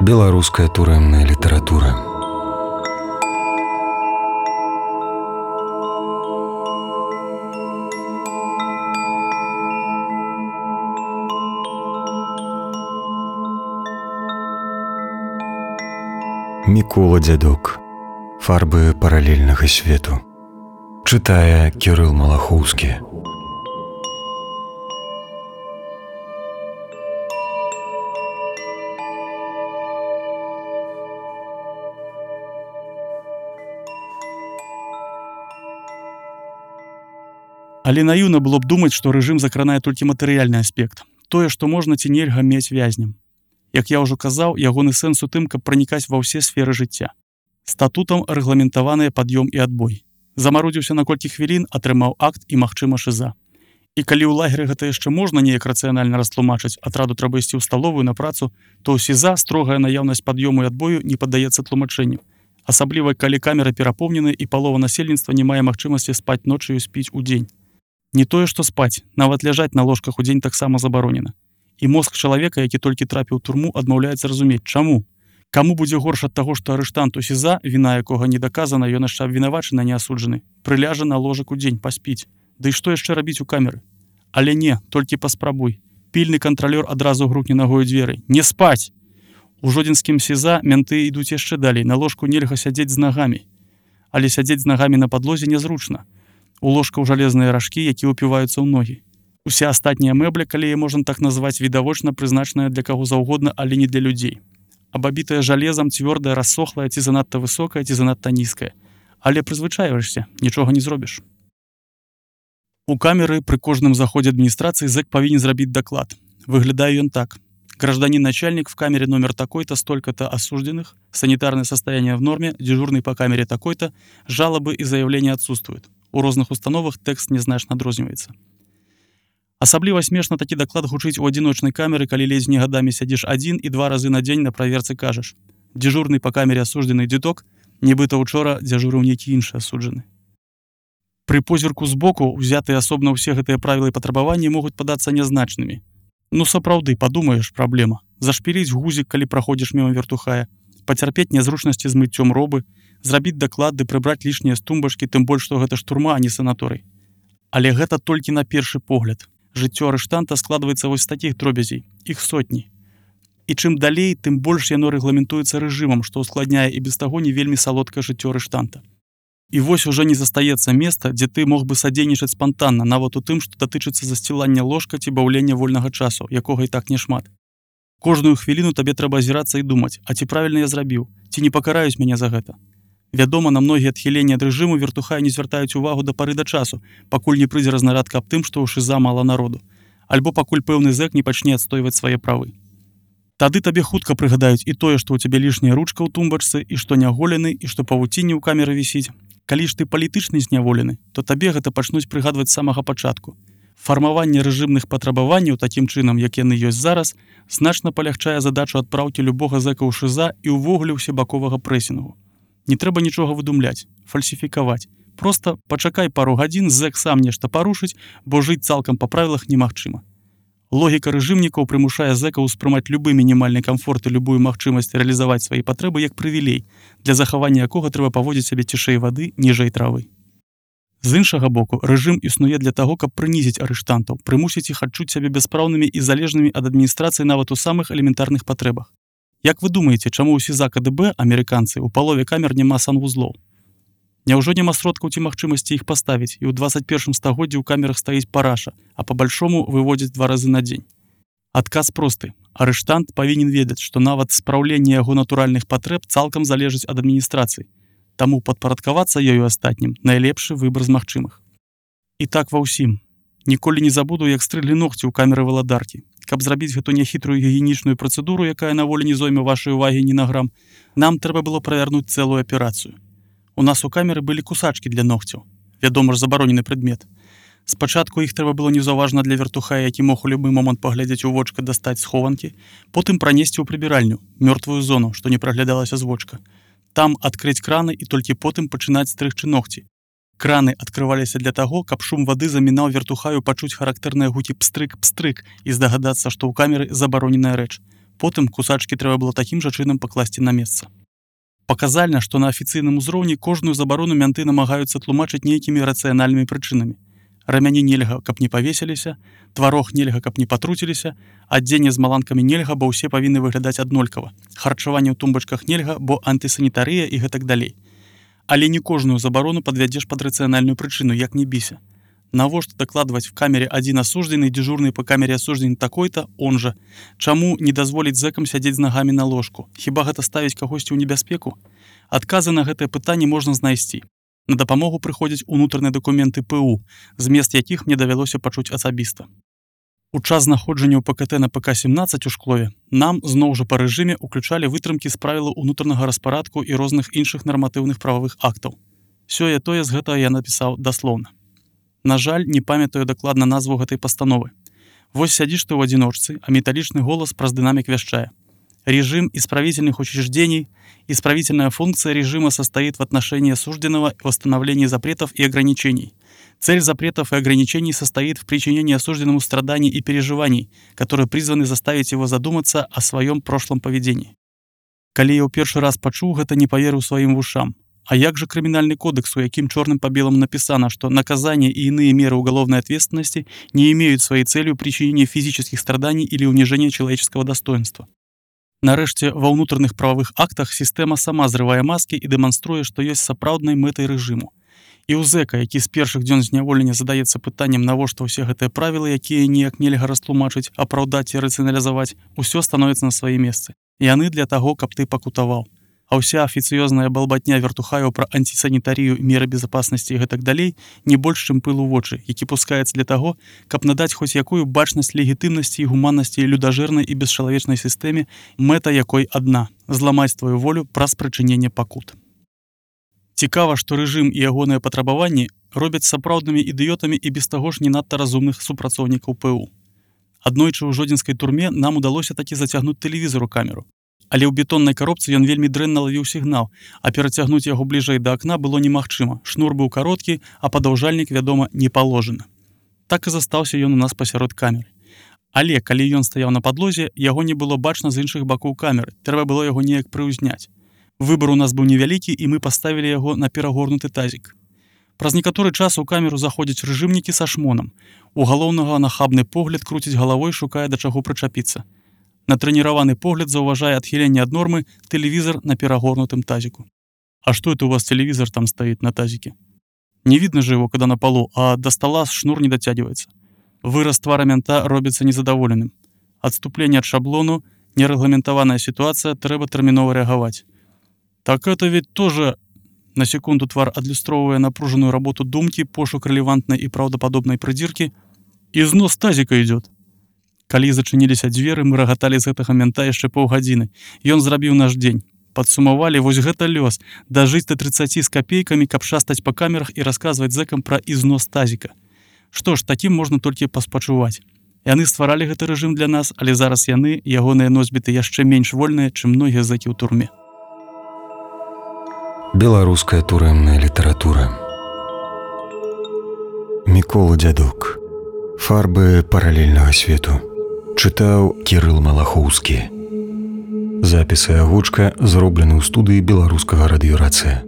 Беларуская турэмная літаратура. Мікола Дзядок. Фарбы паралельнага свету. Чытае Кірыл Малахоўскі. Але наіўна было б думаць, што рэжым закранае толькі матэрыяльны аспект, тое, што можна ці нельга мець вязням. Як я ўжо казаў, ягоны сэнс у тым, каб пранікаць ва ўсе сферы жыцця. Статутам рэгламентаваныя пад'ём і адбой. Замарудзіўся на колькі хвілін, атрымаў акт і, магчыма, шыза. І калі ў лагеры гэта яшчэ можна неяк рацыянальна растлумачыць, атраду трэба ісці ў сталовую на працу, то ў СІЗА строгая наяўнасць пад'ёму і адбою не паддаецца тлумачэнню. Асабліва, калі камеры перапоўнены і палова насельніцтва не мае магчымасці спаць ноччу і спіць удзень. Не тое, што спаць, нават ляжаць на ложках удзень таксама забаронена. І мозг чалавека, які толькі трапіў у турму, адмаўляецца разумець, чаму? Каму будзе горш ад таго, што арыштант у СІЗА, віна якога не даказана, ён яшчэ абвінавачаны, не асуджаны, прыляжа на ложак удзень, паспіць. Ды і што яшчэ рабіць у камеры? Але не, толькі паспрабуй. Пільны кантралёр адразу грукне нагою дзверы. Не спаць! У жодзінскім СІЗА менты ідуць яшчэ далей, на ложку нельга сядзець з нагамі. Але сядзець з нагамі на падлозе нязручна. У ложкаў жалезныя ражкі, якія ўпіваюцца ў ногі. Уся астатняя мэбля, калі яе можна так назваць, відавочна прызначаная для каго заўгодна, але не для людзей. Абабітая жалезам, цвёрдая, рассохлая, ці занадта высокая, ці занадта нізкая. Але прызвычаіваешся, нічога не зробіш. У камеры пры кожным заходзе адміністрацыі зэк павінен зрабіць даклад. Выглядае ён так. Гражданин начальник, в камере номер такой-то, столько-то осужденных, санитарное состояние в норме, дежурный по камере такой-то, жалобы и заявления отсутствуют. У розных установах тэкст нязначна адрозніваецца. Асабліва смешна такі даклад гучыць у адзіночнай камеры, калі ледзь не гадамі сядзіш адзін і 2 разы на дзень на праверцы кажаш. Дежурны па камере асуджаны дзіток, нібыта учора дзяжурыў нейкі іншы асуджаны. Пры позірку збоку узятыя асобна ўсе гэтыя правілы і патрабаванні могуць падацца нязначнымі. Ну сапраўды, падумаеш, праблема. Зашпіліць гузік, калі праходзіш міма вертухая, пацярпець нязручнасці з мыццём робы, зрабіць даклады, прыбраць лішнія з тумбачкі, тым больш, што гэта штурма, а не санаторый. Але гэта толькі на першы погляд. Жыццё арыштанта складваецца вось з такіх дробязей, іх сотні. І чым далей, тым больш яно рэгламентуецца рэжымам, што ўскладняе і без таго не вельмі салодкае жыццё арыштанта. І вось ужо не застаецца места, дзе ты мог бы садзейнічаць спантанна, нават у тым, што датычыцца засцілання ложка ці баўлення вольнага часу, якога і так няшмат. Кожную хвіліну табе трэба азірацца і думаць, а ці правільна я зрабіў, ці не пакараюць мяне за гэта. Вядома, на многія адхіленні ад рэжыму вертухаі не звяртаюць увагу да пары да часу, пакуль не прыйдзе разнарадка аб тым, што ў ШІЗА мала народу, альбо пакуль пэўны зэк не пачне адстойваць свае правы. Тады табе хутка прыгадаюць і тое, што ў цябе лішняя ручка ў тумбачцы, і што няголены, і што павуцінне ў камеры вісіць. Калі ж ты палітычны зняволены, то табе гэта пачнуць прыгадваць з самага пачатку. Фармаванне рэжымных патрабаванняў такім чынам, як яны ёсць зараз, значна палягчае задачу адпраўкі любога зэка ў ШІЗА і ўвогуле ўсебаковага прэсінгу. Не трэба нічога выдумляць, фальсіфікаваць. Проста пачакай пару гадзін, зэк сам нешта парушыць, бо жыць цалкам па правілах немагчыма. Логіка рэжымнікаў прымушае зэка ўспрымаць любы мінімальны камфорт і любую магчымасць рэалізаваць свае патрэбы як прывілей, для захавання якога трэба паводзіць сябе цішэй вады, ніжэй травы. З іншага боку, рэжым існуе для таго, каб прынізіць арыштантаў, прымусіць іх адчуць сябе бяспраўнымі і залежнымі ад адміністрацыі нават у самых элементарных патрэбах. Як вы думаеце, чаму ў СІЗА КДБ, амерыканцы, у палове камер няма санвузлоў? Няўжо няма сродкаў ці магчымасці іх паставіць, і ў 21 стагоддзі ў камерах стаіць параша, а па-бальшому выводзяць 2 разы на дзень? Адказ просты. Арыштант павінен ведаць, што нават спраўленне яго натуральных патрэб цалкам залежыць ад адміністрацыі. Таму падпарадкавацца ёю астатнім найлепшы выбар з магчымых. І так ва ўсім. Ніколі не забуду, як стрыглі ногці ў камеры валадаркі. Каб зрабіць гэту няхітрую гігіенічную працэдуру, якая на волі не зойме вашай увагі ні на грам, нам трэба было правярнуць цэлую аперацыю. У нас у камеры былі кусачкі для ногцяў. Вядома ж, забаронены прадмет. Спачатку іх трэба было неўзаўважна для вертухая, які мог у любы момант паглядзець у вочка, дастаць схованкі, потым пранесці ў прыбіральню, мёртвую зону, што не праглядалася з вочка. Там адкрыць краны і толькі потым пачынаць стрыгчы ногці. Краны адкрываліся для таго, каб шум вады замінаў вертухаю пачуць характэрныя гукі пстрык-пстрык і здагадацца, што ў камеры забароненая рэч. Потым кусачкі трэба было такім жа чынам пакласці на месца. Паказальна, што на афіцыйным узроўні кожную забарону мянты намагаюцца тлумачыць нейкімі рацыянальнымі прычынамі. Рамяні нельга, каб не павесіліся, тварог нельга, каб не патруціліся, адзенне з маланкамі нельга, бо ўсе павінны выглядаць аднолькава. Харчаванне ў тумбачках нельга, бо антысанітарыя і гэтак далей. Але не кожную забарону падвядзеш пад рацыянальную прычыну, як не біся. Навошта дакладваць в камере адзін асуджаны, дзежурны па камере асуджаны такой-то, он жа. Чаму не дазволіць зэкам сядзець з нагамі на ложку? Хіба гэта ставіць кагосьці ў небяспеку? Адказы на гэтае пытанне можна знайсці. На дапамогу прыходзяць унутраныя дакументы ПУ, змест якіх мне давялося пачуць асабіста. У час знаходжання ў ПКТ на ПК-17 у Шклове нам зноў жа па рэжыме ўключалі вытрымкі з правілаў унутранага распарадку і розных іншых нарматыўных прававых актаў. Сёе-тое з гэтага я напісаў даслоўна. На жаль, не памятаю дакладна назву гэтай пастановы. Вось сядзіш ты ў адзіночцы, а металлічны голас праз дынамік вяшчае. Режим исправительных учреждений. Исправительная функция режима состоит в отношении осужденного в восстановлении запретов и ограничений. Цель запретов и ограничений состоит в причинении осужденному страданий и переживаний, которые призваны заставить его задуматься о своем прошлом поведении. Калі я ў першы раз пачуў гэта, не паверыў сваім вушам. А як же криминальный кодекс, у яким черным по белому написано, что наказание и иные меры уголовной ответственности не имеют своей целью причинения физических страданий или унижения человеческого достоинства? Нарэшце, ва ўнутраных прававых актах сістэма сама зрывае маскі і дэманструе, што ёсць сапраўднай мэтай рэжыму. І ў зэка, які з першых дзён зняволення задаецца пытаннем, навошта ўсе гэтыя правілы, якія ніяк нельга растлумачыць, апраўдаць і рацыяналізаваць, усё становіцца на свае месцы. Яны для таго, каб ты пакутаваў. А ўся афіцыёзная балбатня вертухаяў пра антисанітарію, меры безопасности і гэтак далей не больш, чым пыл у вочы, які пускаецца для таго, каб надаць хоць якую бачнасць легітымнасці і гуманнасці людажэрнай і бесчалавечнай сістэме, мэта якой адна – зламаць твою волю праз прычыненне пакут. Цікава, што рэжым і ягоныя патрабаванні робяць сапраўднымі ідыётамі і без таго ж не надта разумных супрацоўнікаў ПУ. Аднойчы ў жодзінскай турме нам удалося такі зацягнуць тэлевізор у камеру. Але ў бетоннай каробцы ён вельмі дрэнна лавіў сігнал, а перацягнуць яго бліжэй да акна было немагчыма. Шнур быў кароткі, а падаўжальнік, вядома, не паложаны. Так і застаўся ён у нас пасярод камеры. Але калі ён стаяў на падлозе, яго не было бачна з іншых бакоў камеры. Трэба было яго неяк прыўзняць. Выбар у нас быў невялікі, і мы паставілі яго на перагорнуты тазік. Праз некаторы час у камеру заходзяць рэжымнікі са шмонам. У галоўнага нахабны погляд круціць галавой, шукае да чаго прычапіцца. Натрэніраваны погляд заўважае адхіленне ад нормы тэлевізор на перагорнутым тазіку. А что это у вас телевизор там стоит на тазике? Не видно же его, когда на полу, а до стола шнур не дотягивается. Выраз твара мента робіцца незадаволеным. Отступление от шаблону, нерегламентованная ситуация, трэба тэрмінова реагаваць. Так это ведь тоже... На секунду твар адлюстроўвае напружаную работу думкі, пошук релевантнай і праўдападобнай прыдзіркі. Износ тазика идет. Калі зачыніліся дзверы, мы рагаталі з гэтага мента яшчэ паўгадзіны. Ён зрабіў наш дзень. Падсумавалі, вось гэта лёс. Дажыць да 30 з капейкамі, каб шастаць па камерах і расказваць зэкам пра износ тазіка. Што ж, такім можна толькі паспачуваць. Яны стваралі гэты рэжым для нас, але зараз яны, ягоныя носьбіты, яшчэ менш вольныя, чым многія зэкі ў турме. Беларуская турэмная літаратура. Мікола Дзядок. Фарбы паралельнага свету. Чытаў Кірыл Малахоўскі. Запіс і агучка зроблены ў студыі беларускага радыёрацыя.